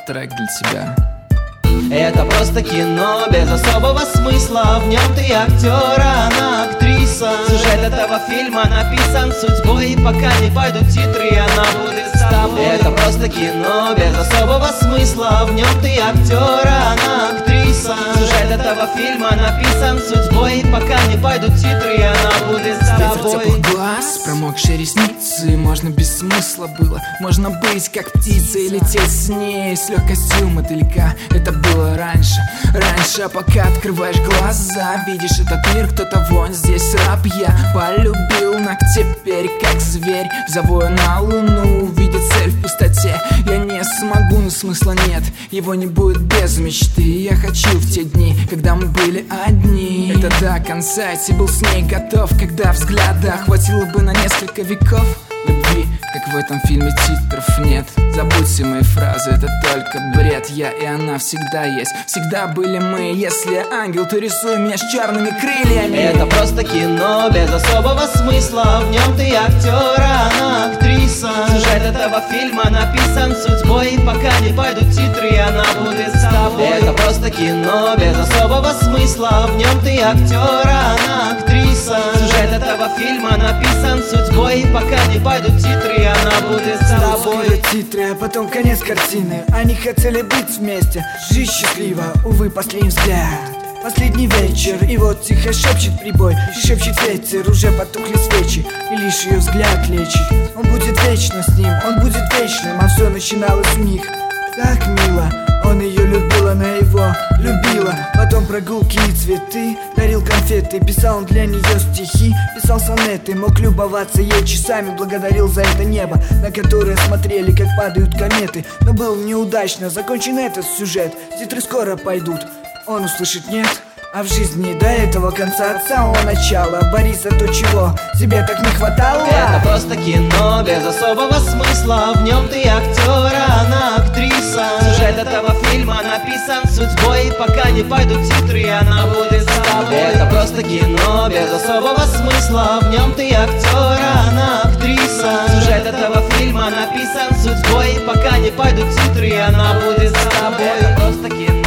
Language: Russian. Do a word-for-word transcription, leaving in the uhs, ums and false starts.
трек для тебя. Это просто кино без особого смысла. В нем ты актер, а она актриса. Сюжет этого фильма написан судьбой. И пока не пойдут титры, она будет с тобой. Это просто кино без особого смысла. В нем ты актер, а она актриса. Сюжет этого фильма написан судьбой. И пока не пойдут титры, она будет с тобой. Ветер теплых глаз, промокшие ресницы. Можно без смысла было. Можно быть как птица и лететь с ней с легкостью мотылька. Это было раньше, раньше, а пока открываешь глаза, видишь этот мир, кто-то вонь, здесь раб. Я полюбил, но теперь как зверь зову я на луну, увидеть цель в пустоте. Я не смогу, но смысла нет, его не будет без мечты. Я хочу в те дни, когда мы были одни. Это до конца, я был с ней готов, когда взгляда хватило бы на несколько веков любви, как в этом фильме титров нет. Забудь все мои фразы, это только бред. Я и она всегда есть, всегда были мы. Если ангел, то рисуй меня с черными крыльями. Это просто кино без особого смысла. В нем ты актер, а она актриса. Сюжет этого фильма написан судьбой. И пока не пойдут титры, она будет с тобой. Это просто кино без особого смысла. В нем ты актер, а она актриса. Сюжет этого фильма написан судьбой. И пока не пойдут титры, она будет с тобой. Титры, а потом конец картины. Они хотели быть вместе, жить счастливо, увы, последний взгляд. Последний вечер, и вот тихо шепчет прибой, и шепчет ветер, уже потухли свечи, и лишь ее взгляд лечит. Он будет вечно с ним, он будет вечным, а все начиналось у них так мило. Он ее любил, она его любила. Потом прогулки и цветы, дарил конфеты, писал он для нее стихи, писал сонеты, мог любоваться ей часами, благодарил за это небо, на которое смотрели, как падают кометы. Но был неудачно закончен этот сюжет, титры скоро пойдут. Он услышит нет, а в жизни до этого конца, от самого начала борись за то, чего тебе так не хватало. Это просто кино без особого смысла. В нем ты актер, а она актриса. Сюжет этого фильма написан судьбой. И пока не пойдут титры, она будет с тобой. Это просто кино без особого смысла. В нем ты актер, а она актриса. Сюжет этого фильма написан судьбой. И пока не пойдут титры, она будет с тобой. Это просто кино.